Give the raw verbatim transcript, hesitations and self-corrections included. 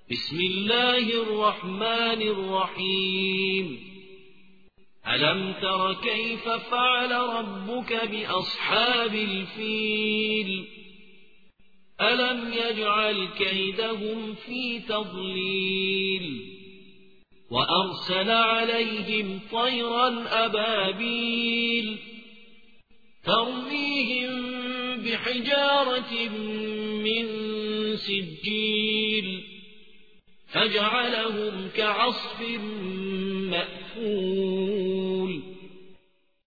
بسم الله الرحمن الرحيم ألم تر كيف فعل ربك بأصحاب الفيل ألم يجعل كيدهم في تضليل وأرسل عليهم طيرا أبابيل ترميهم بحجارة من سجيل فجعلهم كعصف مأكول